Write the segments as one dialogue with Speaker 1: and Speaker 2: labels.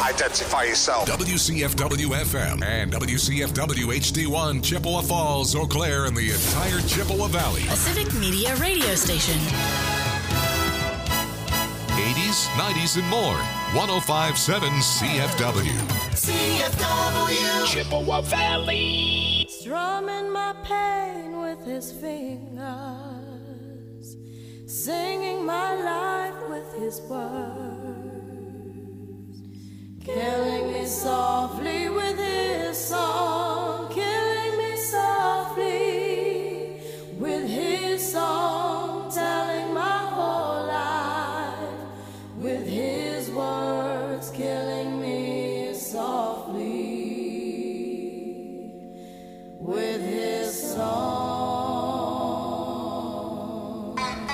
Speaker 1: identify yourself.
Speaker 2: WCFW-FM and WCFW-HD1, Chippewa Falls, Eau Claire, and the entire Chippewa Valley.
Speaker 3: A Civic Media radio station.
Speaker 2: 80s, 90s, and more. 105.7 CFW.
Speaker 4: CFW. Chippewa Valley.
Speaker 5: Strumming my pain with his fingers, singing my life with his words, killing me softly with his song, killing me softly with his song, telling my whole life with his words, killing me softly with his song.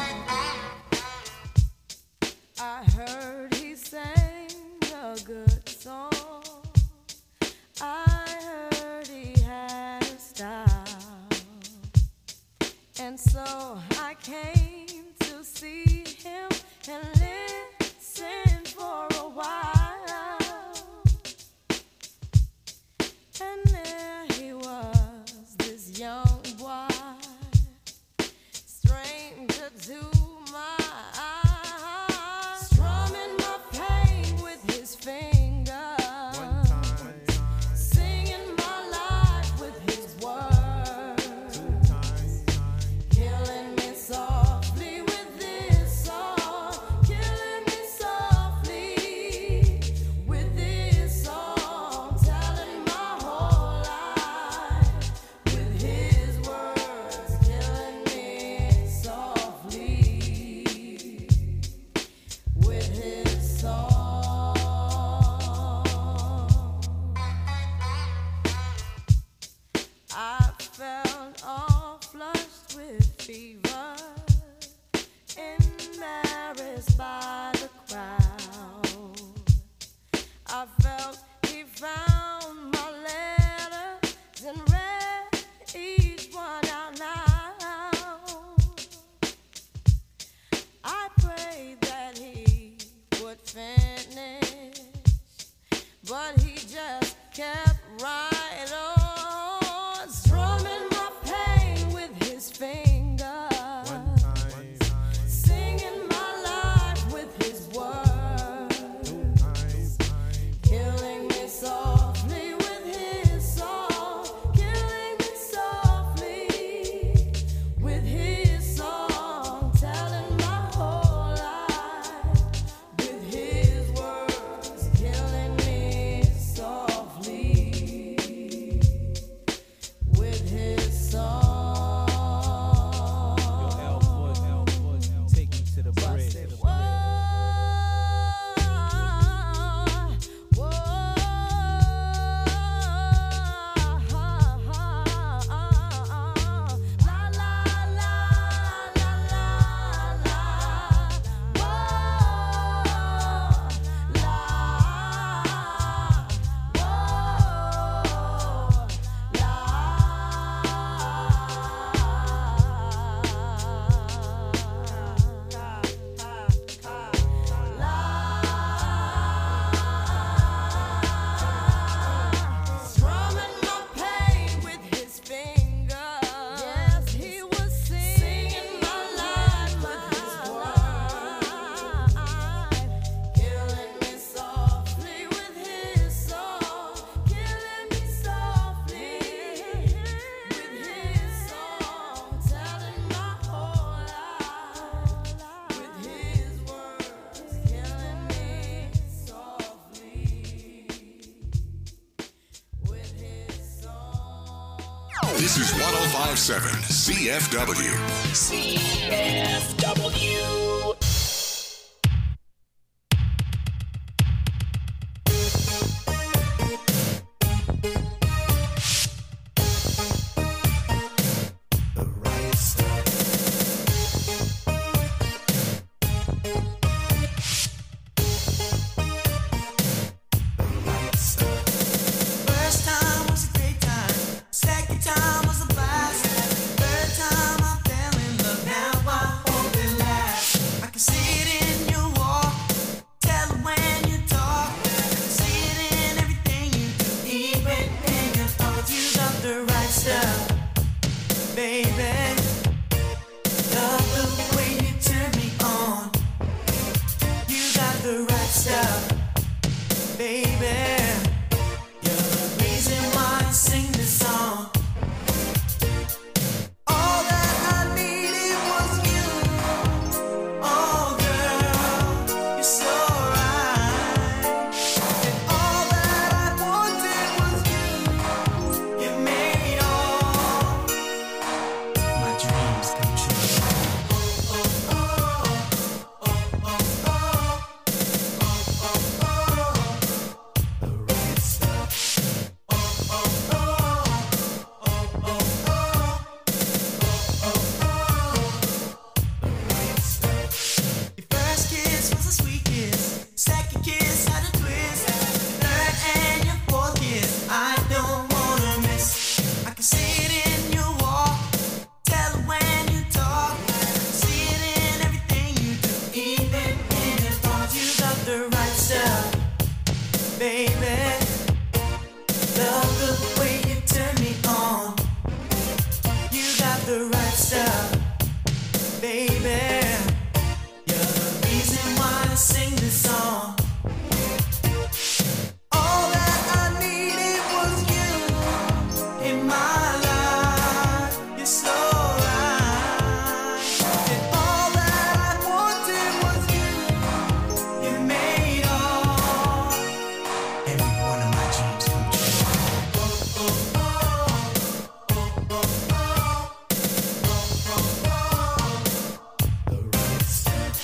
Speaker 5: I heard he sang a good song. I heard he had a style. And so I came to see him and listen for a while. And there he was, this young boy, stranger to my eyes, strumming my pain with his fingers, singing my life with his words, killing me softly with this song, killing me softly with this song, telling my whole life with his words, killing me softly with his song. I felt all flushed with fever, embarrassed by the crowd. I felt he found my letters and read each one out loud. I prayed that he would finish, but he just kept right on, strumming my pain with his fingers, singing my life with his words, killing me softly with his song, killing me softly with his song, telling my whole life with his words, killing me softly with his song.
Speaker 6: Take me to the bridge.
Speaker 5: Strumming my pain with his fingers. Yes, he was singing my life with his words, killing me softly with his song, killing me softly with his song, telling my whole life with his words, killing me softly with his song.
Speaker 2: This is 105.7 CFW.
Speaker 4: CFW.
Speaker 7: First time was a great time. Second time was a blast. Third time I fell in love. Now I hope it lasts. I baby. Love the way you turn me on. You got the right stuff, baby. You're the reason why I sing this song. All that I needed was you. Oh, girl, you're so right. And all that I wanted was you. You made all my dreams come true. The right stuff. Your first kiss was a sweet kiss. Second kiss had a twist. Third and your fourth kiss, I don't wanna miss. I can see it in your walk, tell it when you talk. See it in everything you do, even in your thoughts. You got the right stuff, baby. Love the way you turn me on. You got the right stuff, baby. You're the reason why I sing this song. All that I needed was you in my life. You're so right. And all that I wanted was you. You made all every one of my dreams come true. The right stuff.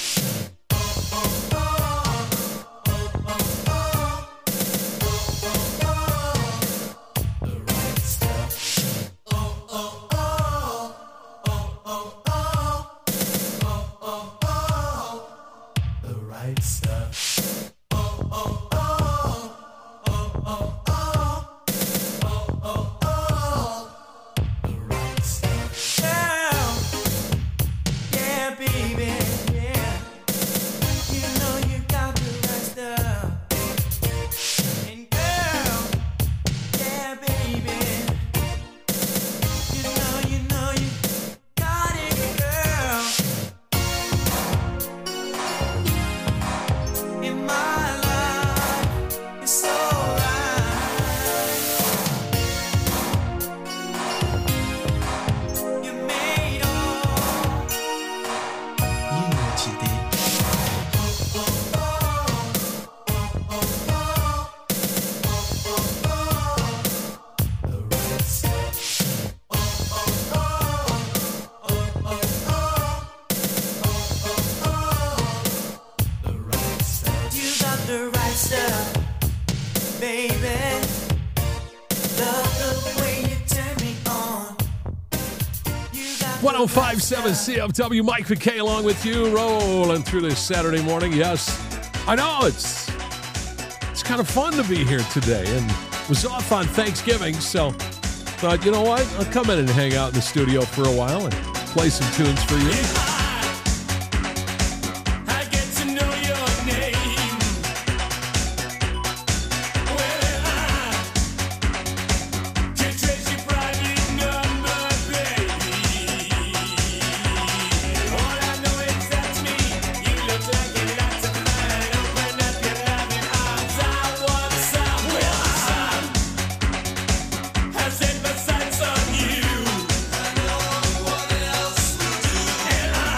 Speaker 7: The right stuff. The right stuff. The right stuff. Girl, yeah, baby, yeah. You know you got the right stuff. And girl, yeah, baby. You know you got it, girl. In my life, you're so right. You made all. You know what you did. The right stuff. The right stuff. You got the right stuff, baby. Love the way you turn me on. You got the
Speaker 1: 1057 CFW, Mike McKay along with you, rolling through this Saturday morning. Yes, I know it's kind of fun to be here today, and was off on Thanksgiving, so thought, you know what, I'll come in and hang out in the studio for a while and play some tunes for you.
Speaker 4: I get to know your name. Well, I can trace your private number, baby. All I know is that's me. You look like you got to mine. Open up your loving arms. I want some. Well, I set my sights on you. I know what else will do. And I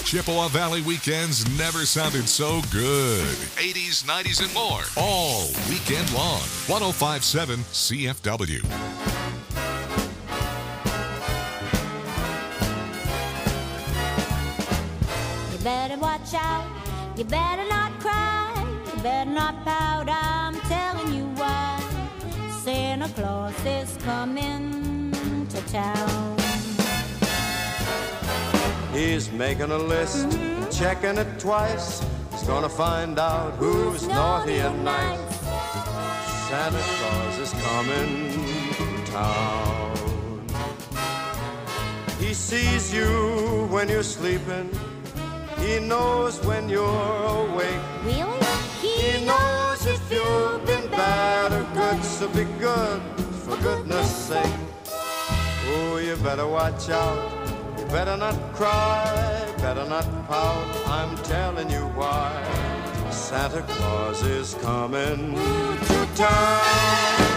Speaker 2: Chippewa Valley weekends never sounded so good. 80s, 90s, and more. All weekend long. 105.7 CFW.
Speaker 6: You better watch out, you better not cry, you better not pout, I'm telling you why. Santa Claus is coming to town.
Speaker 8: He's making a list, checking it twice. He's gonna find out who's naughty and nice. Santa Claus is coming to town. He sees you when you're sleeping. He knows when you're awake.
Speaker 6: Really?
Speaker 8: He knows if you've been bad or good, so be good, for goodness sake. Oh, you better watch out. You better not cry, better not pout. I'm telling you why. Santa Claus is coming to town.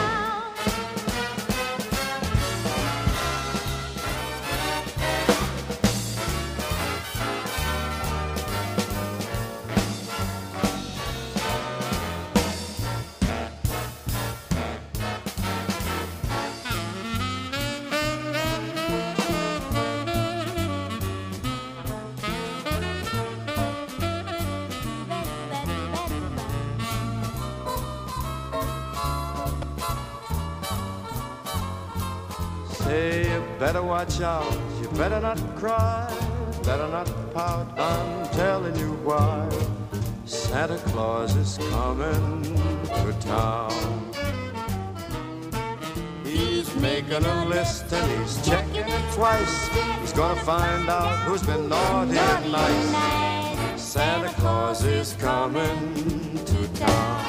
Speaker 8: Say you better watch out, you better not cry, better not pout, I'm telling you why. Santa Claus is coming to town. He's making a list and he's checking it twice. He's gonna find out who's been naughty and nice. Santa Claus is coming to town.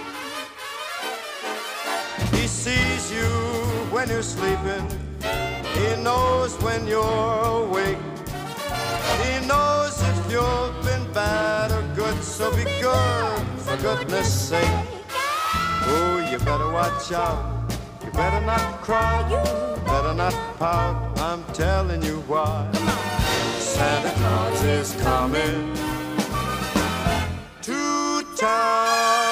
Speaker 8: He sees you when you're sleeping. He knows when you're awake. He knows if you've been bad or good, so be good, for goodness sake. Oh, you better watch out. You better not cry, better not pout. I'm telling you why. Santa Claus is coming to town.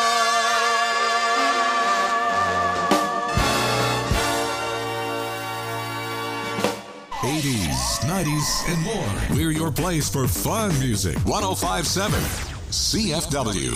Speaker 2: 80s, 90s, and more. We're your place for fun music. 105.7 CFW.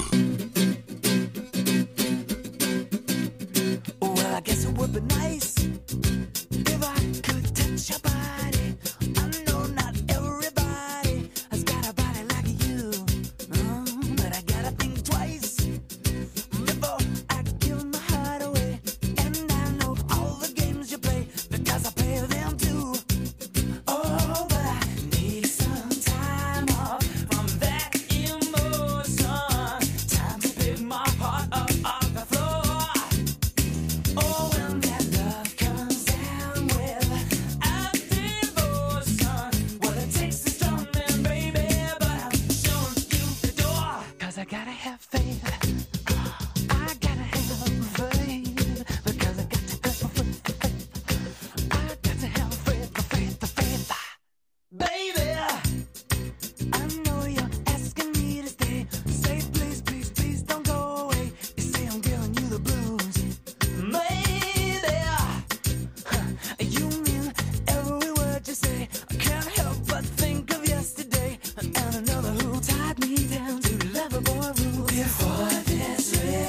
Speaker 7: Well, I guess it would be nice if I could touch your body. I know not everybody has got a body like you, but I gotta think twice before I give my heart away. And I know all the games you play because I play them too. Oh, but I need some time off from that emotion. Time to pick my heart up off the floor. Oh, when that love comes down with a devotion, well, it takes a strong man, baby, but I'm showing you the door. 'Cause I gotta have faith. I gotta have faith. Because I got to have faith. I got to have faith. Baby, I know you're asking me to stay. Say please, please, please don't go away. You say I'm giving you the blues. Maybe you mean every word you say. I can't help but think of yesterday and another who tied me down to lover boy rules. Before this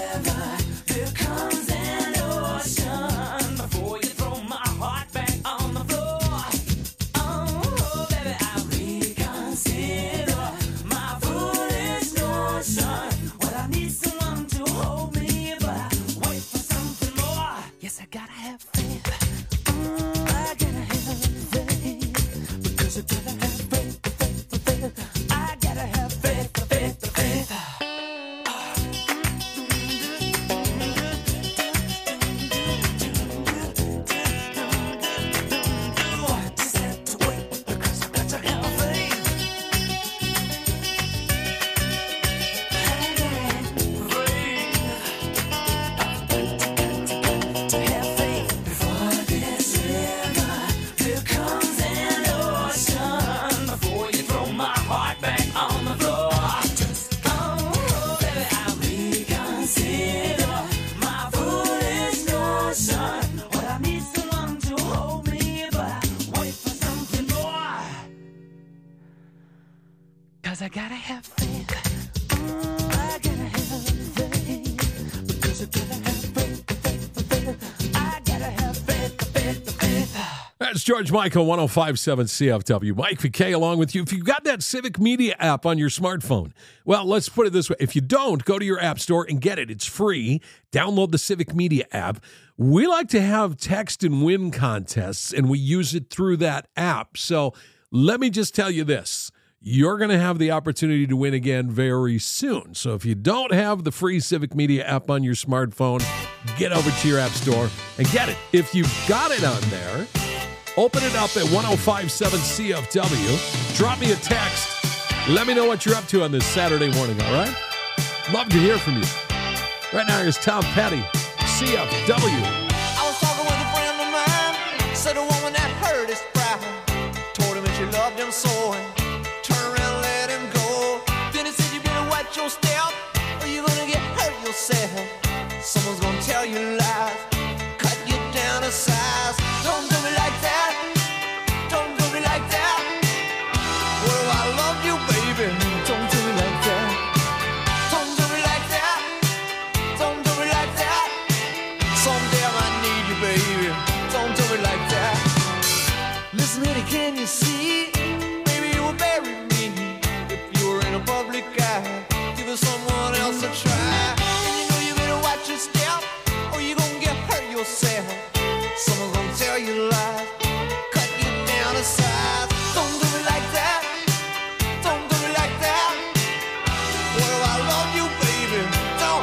Speaker 1: George Michael, 105.7 CFW. Mike VK along with you. If you've got that Civic Media app on your smartphone, well, let's put it this way. If you don't, go to your app store and get it. It's free. Download the Civic Media app. We like to have text and win contests, and we use it through that app. So let me just tell you this. You're going to have the opportunity to win again very soon. So if you don't have the free Civic Media app on your smartphone, get over to your app store and get it. If you've got it on there, open it up at 105.7 CFW. Drop me a text. Let me know what you're up to on this Saturday morning, all right? Love to hear from you. Right now, here's Tom Petty, CFW.
Speaker 7: I was talking with a friend of mine. Said a woman that hurt his pride. Told him that she loved him so and turned around and let him go. Then he said you better watch your step or you're gonna get hurt yourself. Someone's gonna tell you lies, cut you down to size. Don't do me like that. Don't do me like that. What if I love you, baby? Don't do me like that. Don't do me like that. Don't do me like that. Someday I might need you, baby. Don't do me like that. Listen, honey, can you see? Maybe you will bury me if you were in a public eye. Give it someone else a try. And you know you better watch your step or you're gonna get hurt yourself. Someone's gonna tell you lies, cut you down to size. Don't do me like that. Don't do me like that. What if I love you, baby? Don't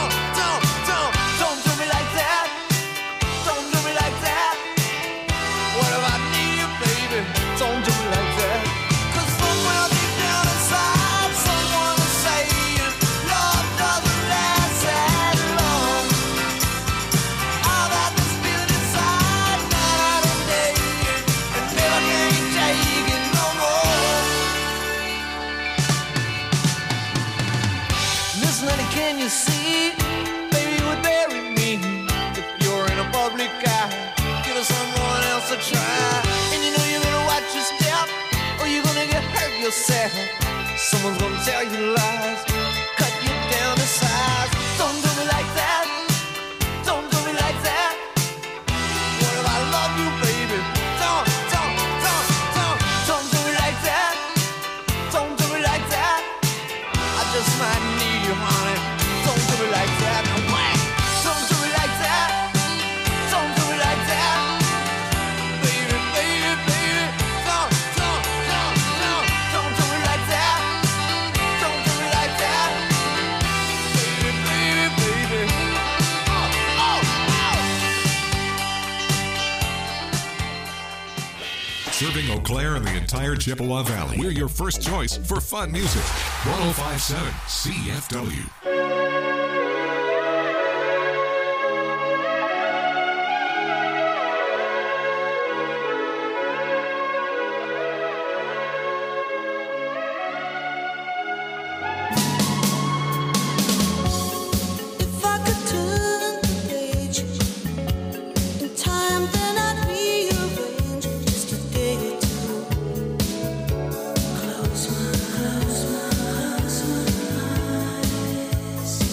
Speaker 7: do me like that. Don't do me like that. What if I need you, baby? Don't do me like that. 'Cause somewhere deep down inside, someone is saying love doesn't last as long. I've had this feeling inside night and day, and never can take it no more. Listen, honey, can you see? Baby, you would bury me if you're in a public eye. Give us someone else a try. And you know you're gonna watch your step or you're gonna get hurt yourself. Someone's gonna tell you lies, cut you down to size. Don't do me like that. Don't do me like that. What if I love you, baby? Don't do me like that. Don't do me like that. I just might need you, honey. Don't do me like that. No way. Don't do me like that. Don't do me like that. Baby, baby, baby. Don't do me like that. Don't do me like that. Baby, baby, baby.
Speaker 2: Serving Eau Claire and the entire Chippewa Valley. We're your first choice for fun music. 105.7 CFW.
Speaker 5: If I could turn the page in time, then I'd rearrange just a day or two. Close my eyes.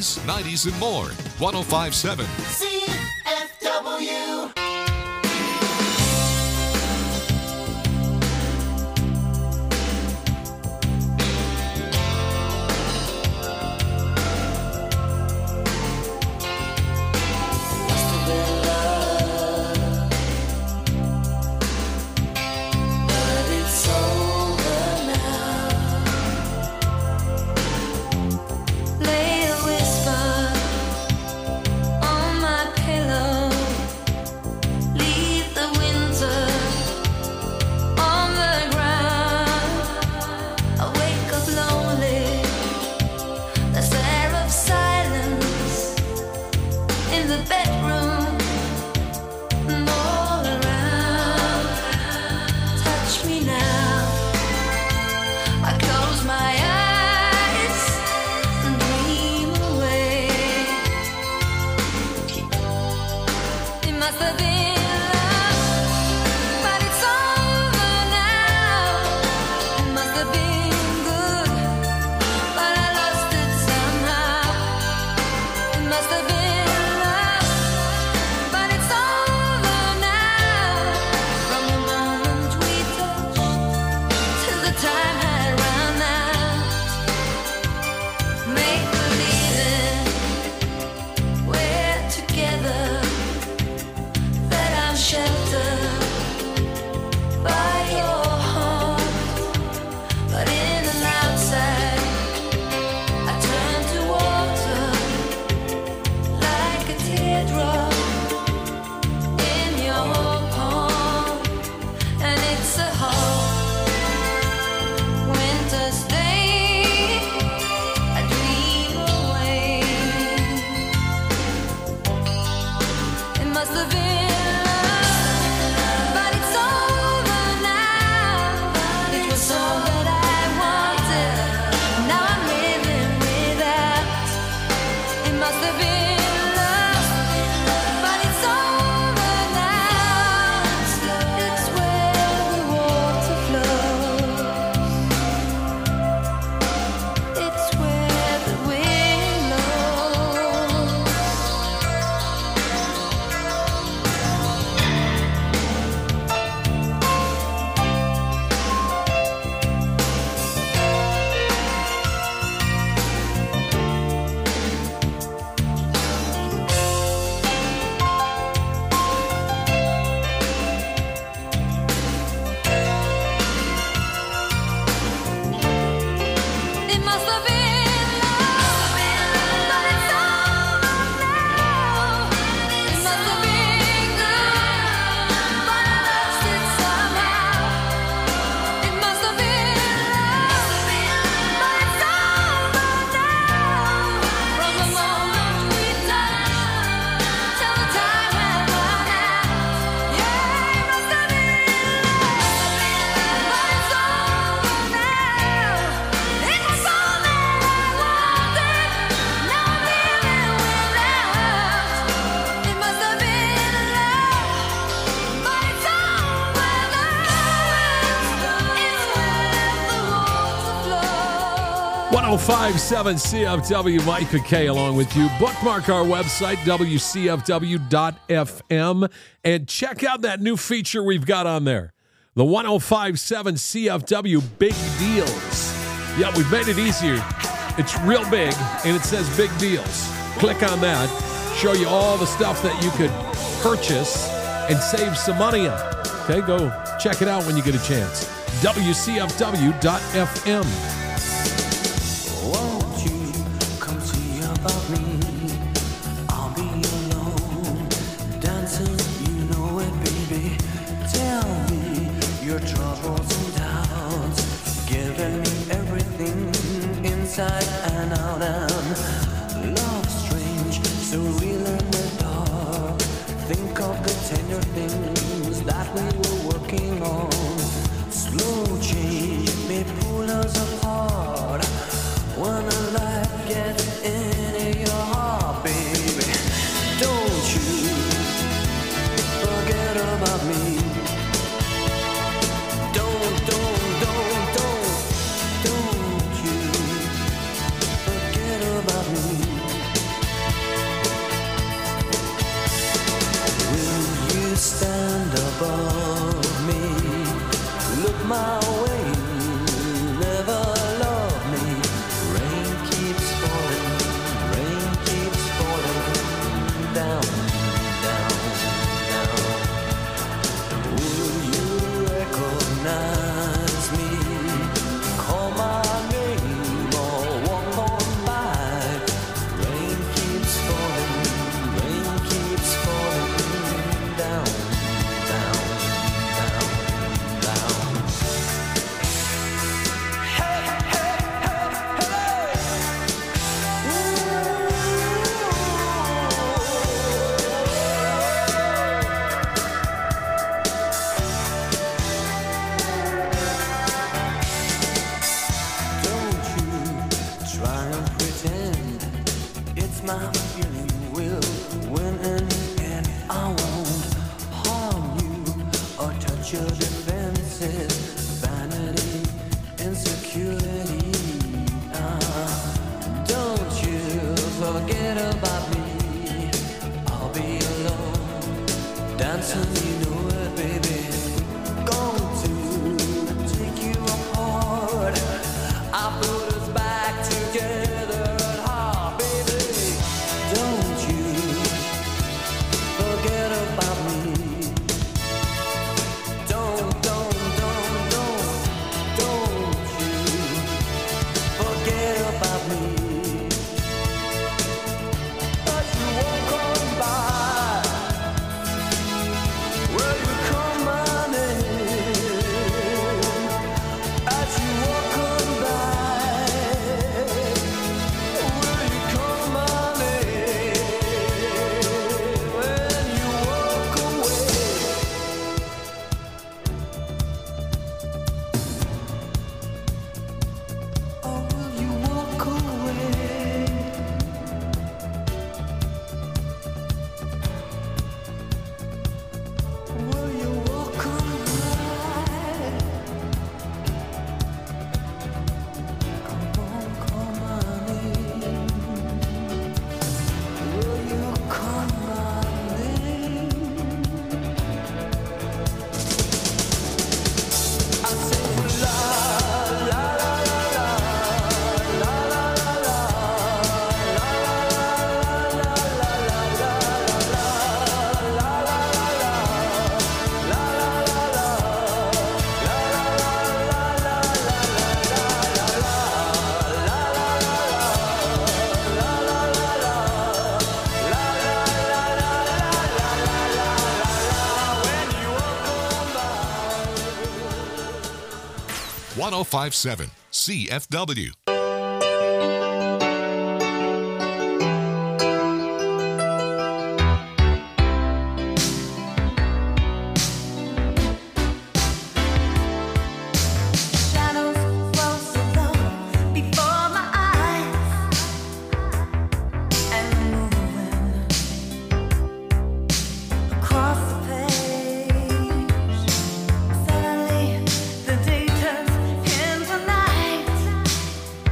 Speaker 2: 80s, 90s, and more. 1057
Speaker 7: CFW.
Speaker 5: Lay a whisper on my pillow. Leave the winter on the ground. I wake up lonely. There's air of silence in the bedroom and all around. Touch me now. I close my eyes and dream away. It must have been love, but it's over now. It must have been good, but I lost it somehow. It must have been love, but it's over now. From the moment we touched till the time had run out. Make believing we're together, that I'm sheltered by your heart. But in and outside, I turn to water like a teardrop in your palm. And it's a hard winter's day. I dream away. It must have been love, but it's over now. It was all that I wanted. Now I'm living without. It must have been love, but it's over now. It's where the water flows. It's where the wind blows. It must have been love, but it's over now. It must have been good, but I lost it somehow. It must have been love, but it's over now. From the moment we touched till the time had run out. Yeah, it must have been love, but it's over now. It was all that I wanted. Now I'm living without. It must have been love, but it's over now. It's where the water flows.
Speaker 1: 1057 CFW, Mike McKay along with you. Bookmark our website, WCFW.FM, and check out that new feature we've got on there. The 1057 CFW Big Deals. Yeah, we've made it easier. It's real big, and it says Big Deals. Click on that. Show you all the stuff that you could purchase and save some money on. Okay, go check it out when you get a chance. WCFW.FM.
Speaker 7: Won't you come see about me? I'll be alone, dancing, you know it, baby. Tell me your troubles and doubts, giving me everything inside and out. And love strange, so real in the dark. Think of the tender things that we were working on. Slow change may pull us apart. When a life gets into your heart, baby, don't you forget about me. Don't you forget about me.
Speaker 9: your defenses, vanity, insecurity. Don't you forget about me. I'll be alone, dancing, you know it, baby. Going to take you apart. I put us back together at heart, baby. Don't you forget about me. Don't you forget about me. But you won't come by. Will you come running? As you walk on by, will you come running? When you walk away. Or will you walk away? Will you walk away? Come on, come on in. Will you come on in? I say la la la la la la la la when you walk on by.
Speaker 2: 1057 CFW.
Speaker 5: Shadows flow so low before my eyes, and moving across the page. Suddenly, the day turns into night.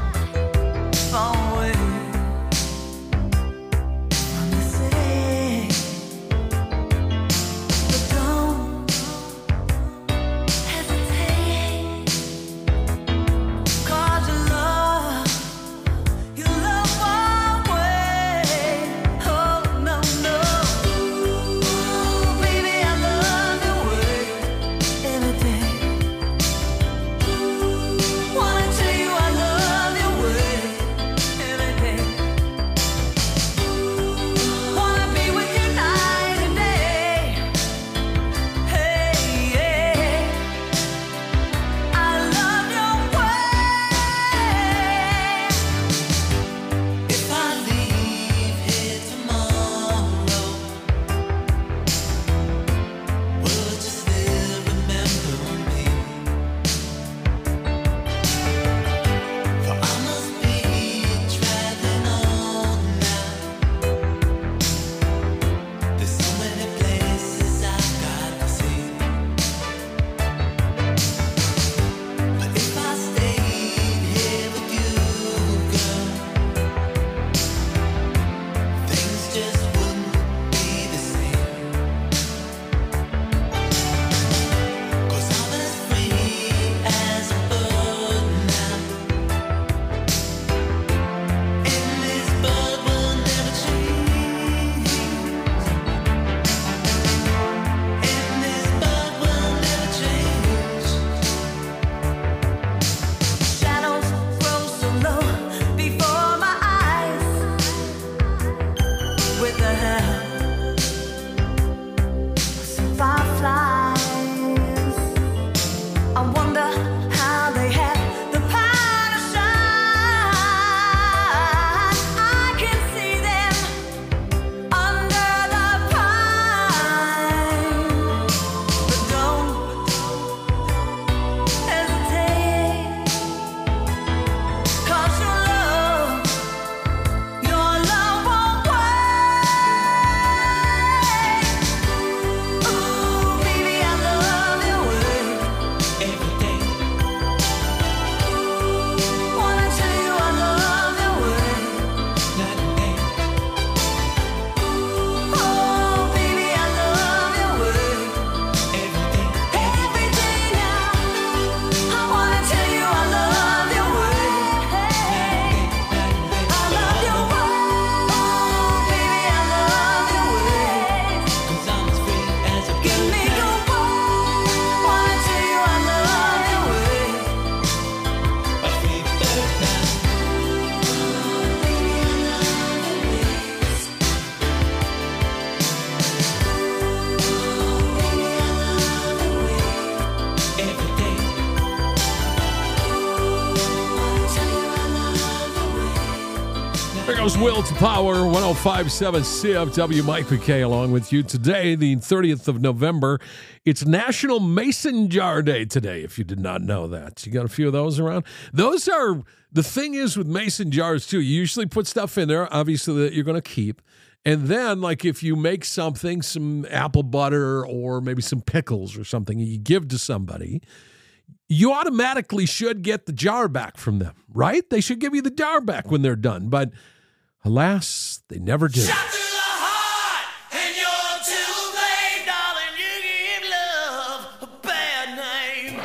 Speaker 1: Heroes Will to Power, 105.7 CFW. Mike McKay along with you. Today, the 30th of November, it's National Mason Jar Day today, if you did not know that. You got a few of those around? Those are, the thing is with mason jars too, you usually put stuff in there, obviously, that you're going to keep. And then, like, if you make something, some apple butter or maybe some pickles or something, you give to somebody, you automatically should get the jar back from them, right? They should give you the jar back when they're done. But alas, they never do.
Speaker 4: Shot through the heart, and you're too late, darling. You give love a bad name.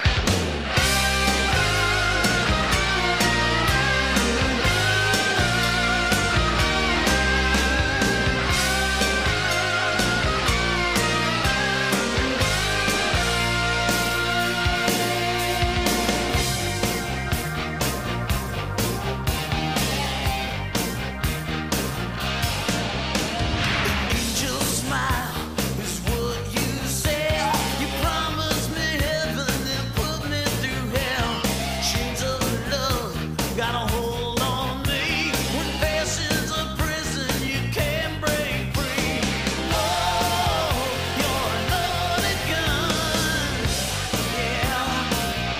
Speaker 4: Angel smile is what you said. You promised me heaven, then put me through hell. Chains of love got a hold on me. When passion's a prison, you can't break free. Oh, you're a loaded gun, yeah.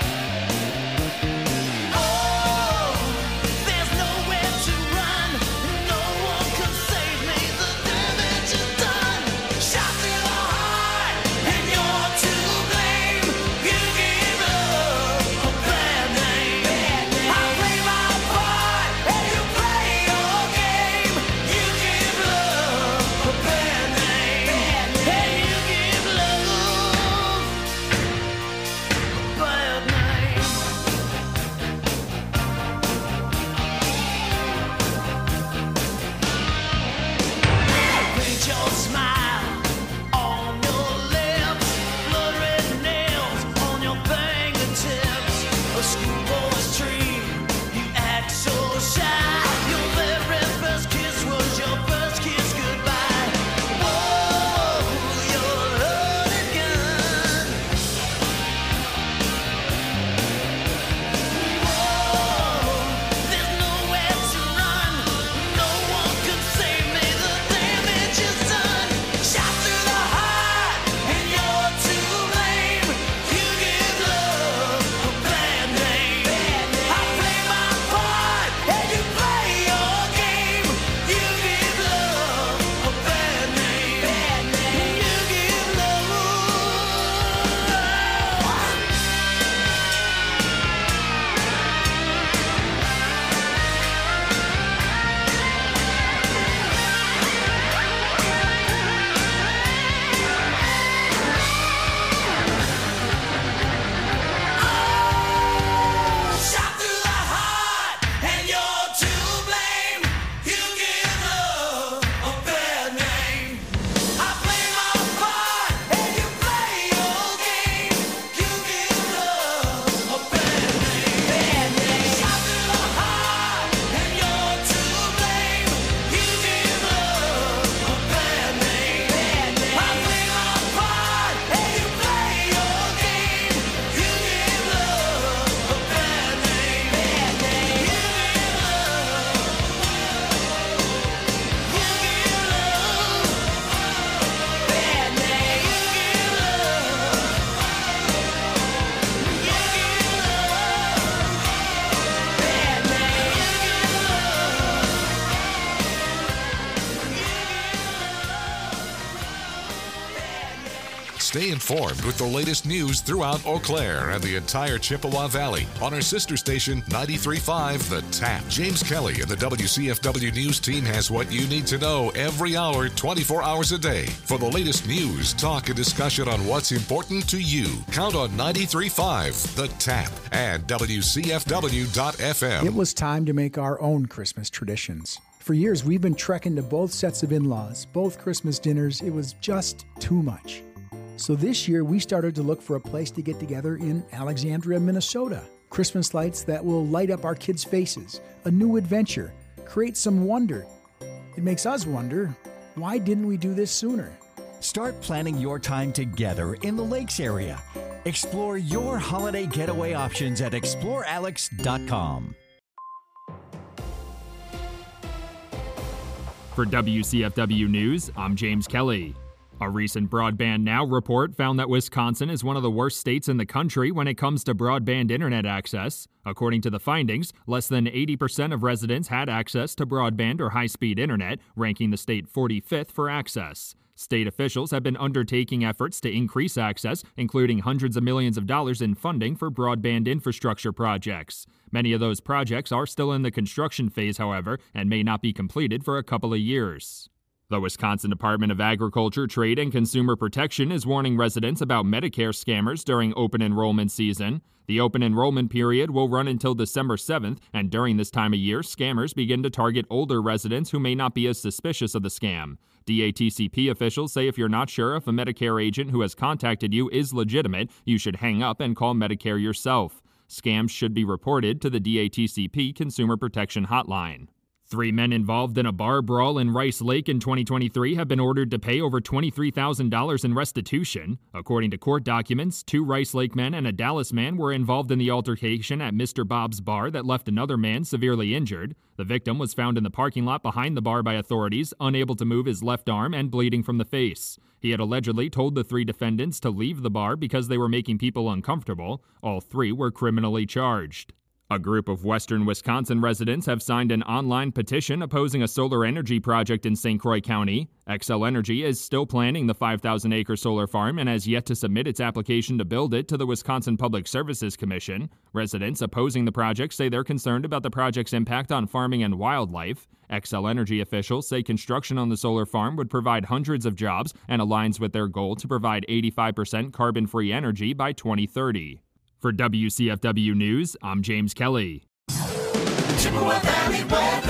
Speaker 4: Oh, there's nowhere to run. No one can save me. The damage is done. Shot through the heart, and you're to blame. You give love a bad name. I play my part, and you play your game. You give love a bad name. And you give love a bad name. Paint your smile on your lips, blood red nails on your fingertips. A schoolboy's dream, you act so shy. Your very first kiss was your first kiss goodbye. Oh, you're a loaded gun. Oh, there's nowhere to run. No one can save me. The damage is done. Shot through the heart, and you're to blame. You give love a bad name. I play my part, and you play your game. You give love a bad name. You give love. Shot through the heart, and you're to blame. You give love a bad name. I play my part, and you play your game. You give love a bad name. Shot through the heart, and you're to blame. You give love a bad name. I play my part, and you play your game. You give love a bad name. You give
Speaker 2: Stay informed with the latest news throughout Eau Claire and the entire Chippewa Valley on our sister station 93.5 The Tap. James Kelly and the WCFW News team has what you need to know every hour, 24 hours a day. For the latest news, talk, and discussion on what's important to you, count on 93.5 The Tap and WCFW.FM.
Speaker 10: It was time to make our own Christmas traditions. For years, we've been trekking to both sets of in-laws, both Christmas dinners. It was just too much. So this year, we started to look for a place to get together in Alexandria, Minnesota. Christmas lights that will light up our kids' faces, a new adventure, create some wonder. It makes us wonder, why didn't we do this sooner?
Speaker 11: Start planning your time together in the Lakes area. Explore your holiday getaway options at explorealex.com.
Speaker 12: For WCFW News, I'm James Kelly. A recent Broadband Now report found that Wisconsin is one of the worst states in the country when it comes to broadband internet access. According to the findings, less than 80% of residents had access to broadband or high-speed internet, ranking the state 45th for access. State officials have been undertaking efforts to increase access, including hundreds of millions of dollars in funding for broadband infrastructure projects. Many of those projects are still in the construction phase, however, and may not be completed for a couple of years. The Wisconsin Department of Agriculture, Trade, and Consumer Protection is warning residents about Medicare scammers during open enrollment season. The open enrollment period will run until December 7th, and during this time of year, scammers begin to target older residents who may not be as suspicious of the scam. DATCP officials say if you're not sure if a Medicare agent who has contacted you is legitimate, you should hang up and call Medicare yourself. Scams should be reported to the DATCP Consumer Protection Hotline. 3 men involved in a bar brawl in Rice Lake in 2023 have been ordered to pay over $23,000 in restitution. According to court documents, 2 Rice Lake men and a Dallas man were involved in the altercation at Mr. Bob's bar that left another man severely injured. The victim was found in the parking lot behind the bar by authorities, unable to move his left arm and bleeding from the face. He had allegedly told the 3 defendants to leave the bar because they were making people uncomfortable. All 3 were criminally charged. A group of western Wisconsin residents have signed an online petition opposing a solar energy project in St. Croix County. Xcel Energy is still planning the 5,000-acre solar farm and has yet to submit its application to build it to the Wisconsin Public Services Commission. Residents opposing the project say they're concerned about the project's impact on farming and wildlife. Xcel Energy officials say construction on the solar farm would provide hundreds of jobs and aligns with their goal to provide 85% carbon-free energy by 2030. For WCFW News, I'm James Kelly.
Speaker 13: Chippewa Valley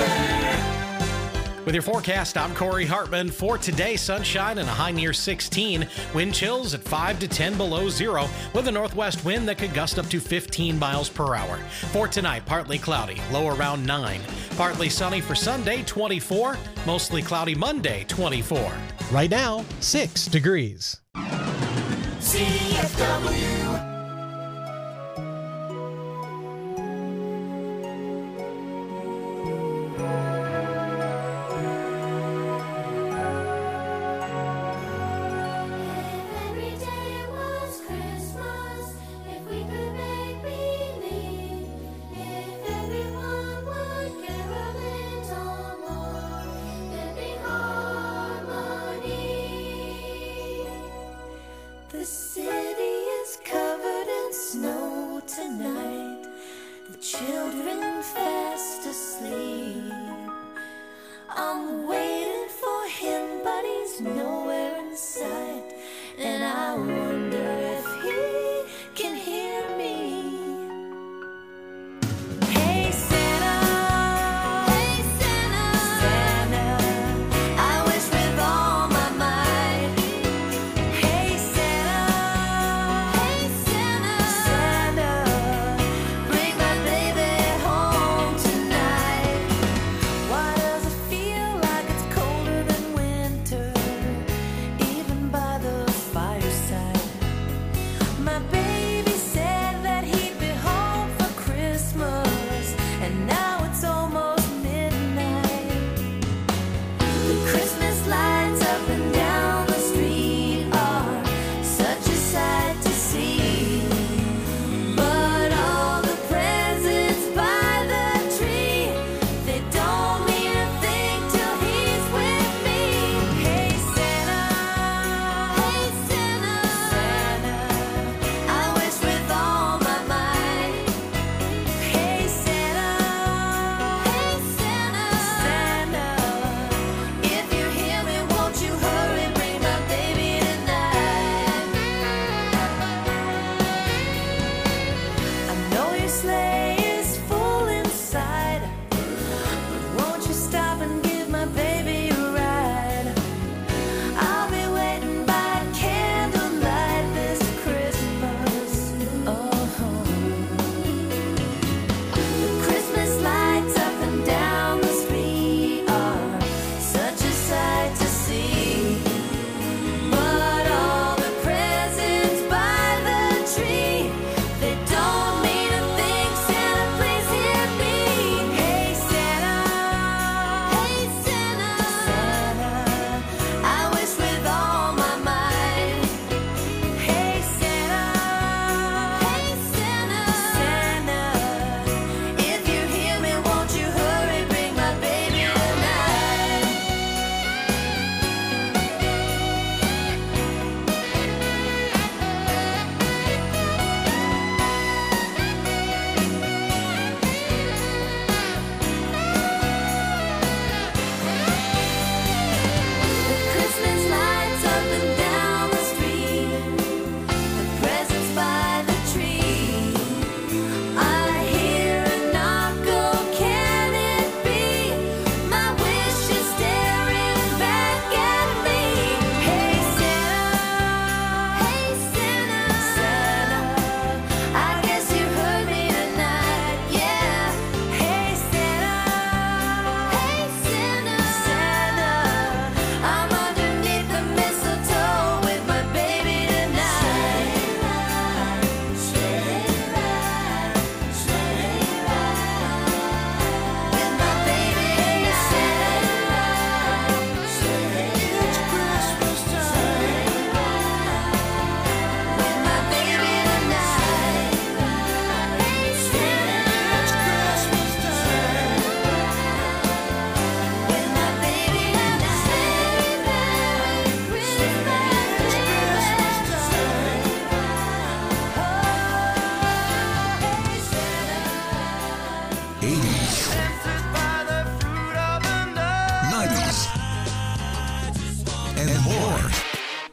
Speaker 13: weather. With your forecast, I'm Corey Hartman. For today, sunshine and a high near 16. Wind chills at 5 to 10 below zero with a northwest wind that could gust up to 15 miles per hour. For tonight, partly cloudy, low around 9. Partly sunny for Sunday, 24. Mostly cloudy Monday, 24. Right now, 6 degrees.
Speaker 4: CFW.
Speaker 5: The city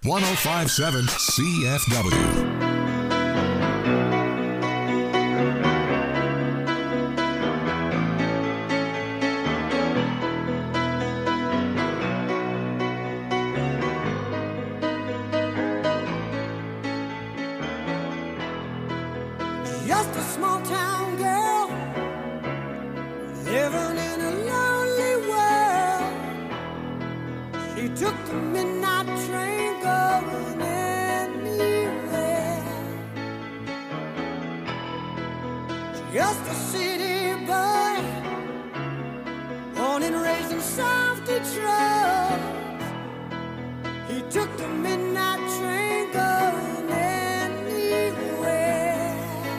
Speaker 2: 1057 CFW.
Speaker 7: Just a small town girl living in a lonely world. She took the midnight train going anywhere. Just a city boy, born and raised in South Detroit. He took the midnight train going anywhere.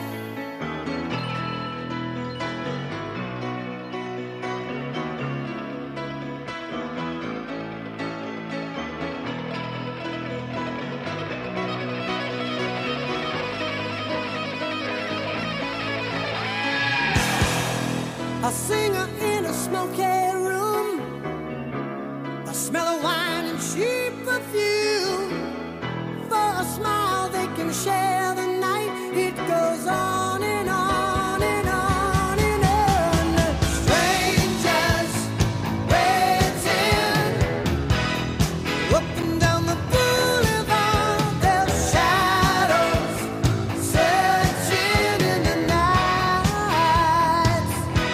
Speaker 7: A singer in a smoky room, a smell of wine and cheap perfume. For a smile they can share the night. It goes on and on and on and on. Strangers waiting up and down the boulevard. Their shadows searching in the night.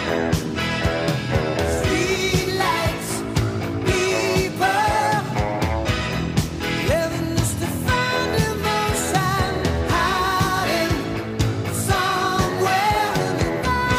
Speaker 7: Streetlights, people living just to find emotion, hiding somewhere in the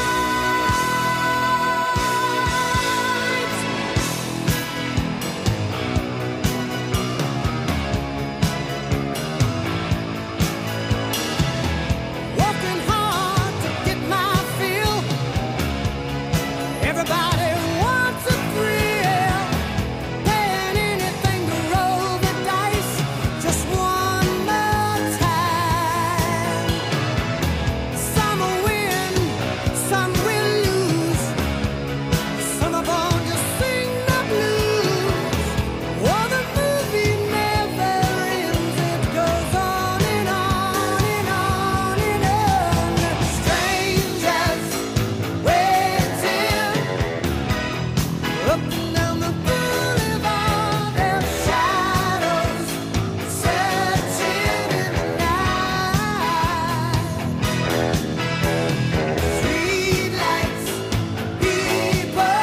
Speaker 7: night. Working hard to get my fill. Everybody wants a thrill, paying anything to roll the dice just one more time. Some will win, some will lose. Some are born to sing the blues. Oh, the movie never ends. It goes on and on and on and on. Strangers waiting up and down the boulevard. Their shadows searching in the night. Streetlights, people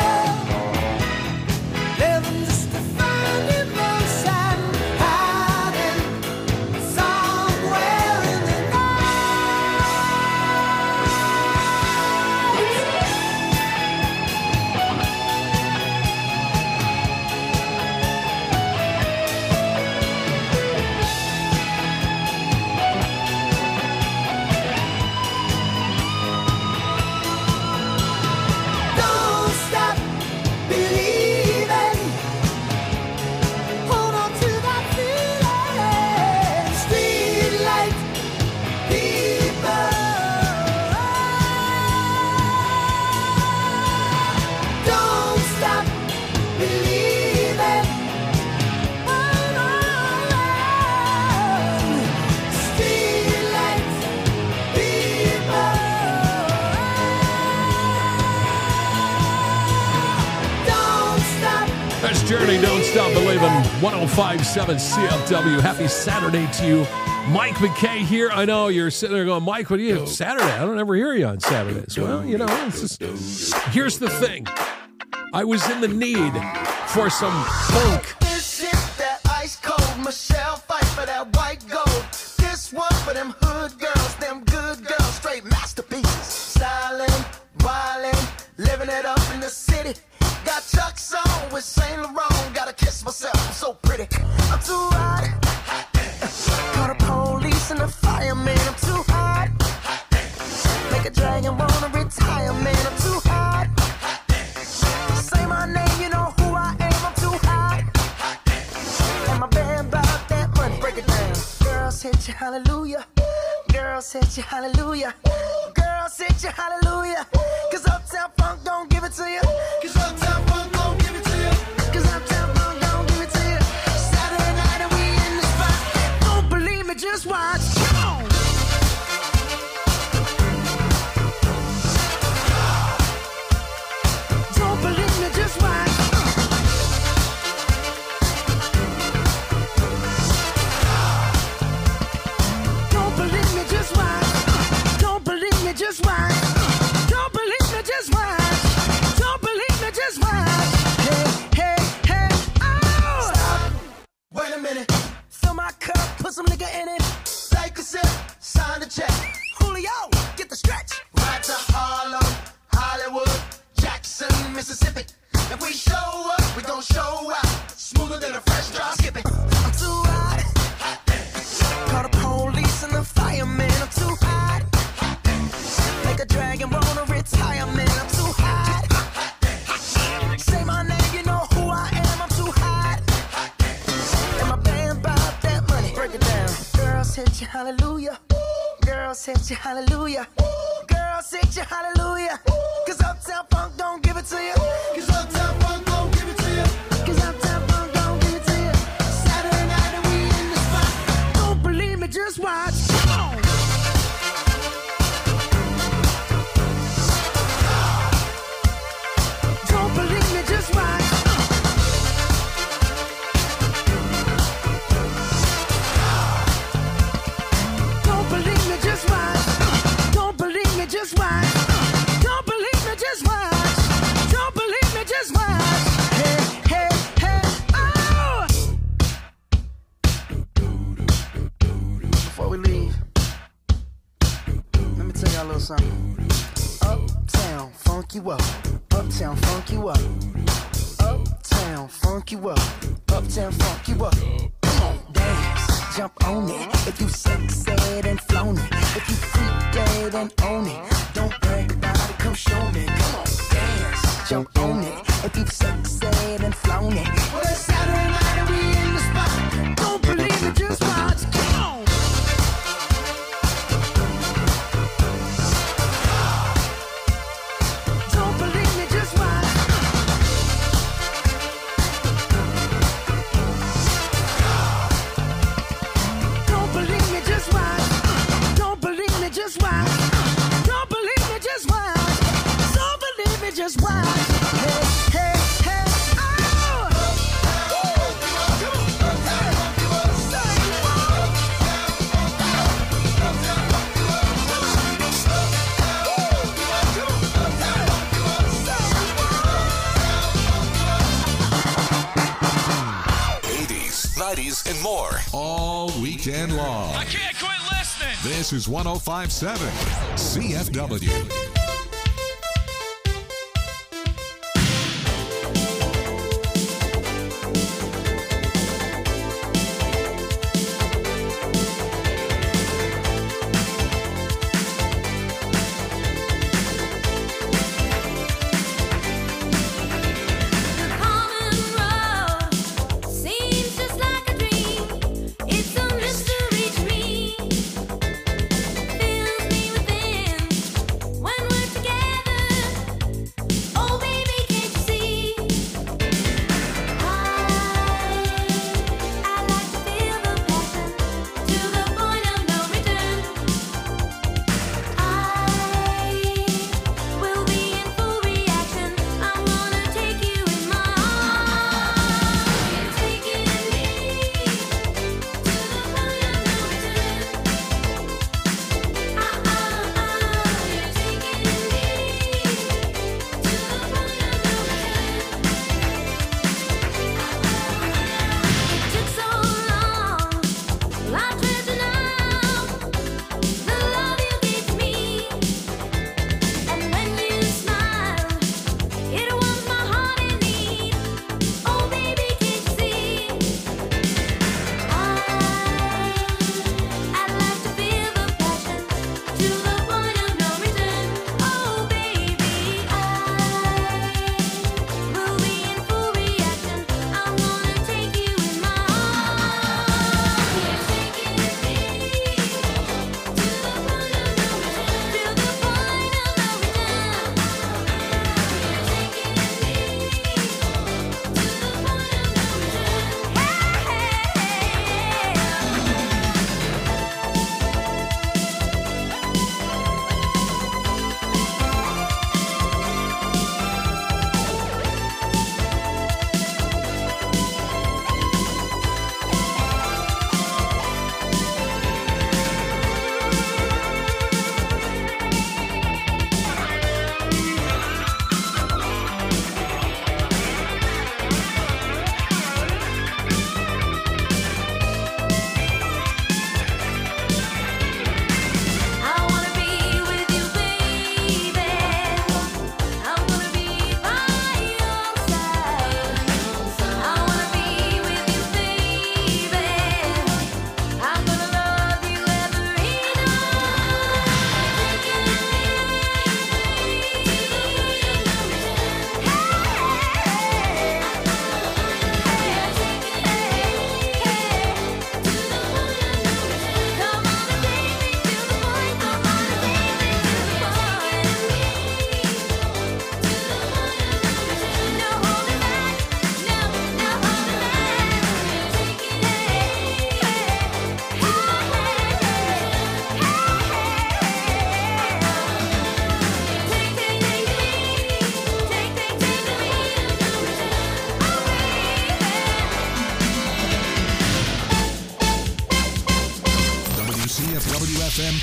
Speaker 7: living just to find emotion, hiding somewhere in the Don't stop believing. Hold on to that feeling. Streetlight people. Don't stop believing. Hold on. Streetlight people. Don't stop.
Speaker 1: That's Journey, Don't Stop Believing. 1057 CFW. Happy Saturday to you. Mike McKay here. I know you're sitting there going, Mike, what do you Saturday? I don't ever hear you on Saturdays. Well, you know, it's just, here's the thing. I was in the need for some funk.
Speaker 4: This shit that ice cold. Michelle fight for that white gold. This one for them hood girls, them good girls, straight masterpieces. Stylin', wildin', living it up in the city. Got Chuck's on with Saint Laurent. Gotta kiss myself, I'm so pretty. I'm too hot. Call the police and the fireman. I'm too hot. Make a dragon wanna retire, man. I'm too hot. Say my name, you know who I am. I'm too hot. And my band bought that money. Break it down. Girls hit you, hallelujah. Girls hit you, hallelujah. Girls hit you, hallelujah. Cause Uptown Funk don't give it to you. Cause Uptown Funk don't give it to you. Cause Uptown Funk don't give it to you. Saturday night and we in the spot.
Speaker 14: just watch. Come on. Don't believe me, just watch. Don't believe me, just watch. Don't believe me, just watch. Don't believe me, just watch. Don't believe me, just watch. Hey, hey, hey, oh! Stop. Wait a minute. Fill my cup, put some nigga in it. Take a sip, sign the check. Julio, get the stretch. Right to Harlem, Hollywood, Jackson, Mississippi. If we show up, we gon' show out. Smoother than a fresh drop. Skip it. I'm too hot. Call the police and the fireman. I'm too hot. Make a dragon wanna retire, man. I'm too hot. Say my name, you know who I am. I'm too hot. And my band bought that money. Break it down. Girls hit you, hallelujah. Girls hit you, hallelujah. Girls hit you, hallelujah. Cause Uptown Funk don't give it to you. Cause Uptown Funk don't give it to you. Cause Uptown Funk don't give it to you. Saturday night and we in the spot. Don't believe me, just watch. Come on. Don't believe me, just watch. Don't believe me, just watch. Don't believe me, just watch. Don't believe me, just watch. Don't believe me, just watch. Hey, hey, hey, oh! Before we leave, let me tell y'all a little something. Uptown, funk you up. Uptown, funk you up. Uptown, funk you up. Uptown, funk you up. Come on, dance, jump on it. If you sexed and flown it. If you freak dead and own it. Don't brag about it, come show me. Come on, dance, jump on it. If you sexed and flown it. Well, it's Saturday night and we in the spot. Don't believe it, just watch. Come on. Don't believe me, just watch. Don't believe me, just watch. Don't believe me, just watch. Don't believe me, just watch. Don't believe me, just watch. Hey, hey, hey, oh!
Speaker 2: And more all weekend long.
Speaker 15: I can't quit listening.
Speaker 2: This is 105.7 CFW.
Speaker 5: Seems just like a dream. It's a mystery to me. Fills me within.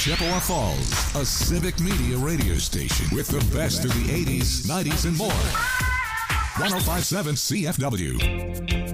Speaker 2: Chippewa Falls, a civic media radio station with the best of the 80s, 90s, and more. 105.7 CFW.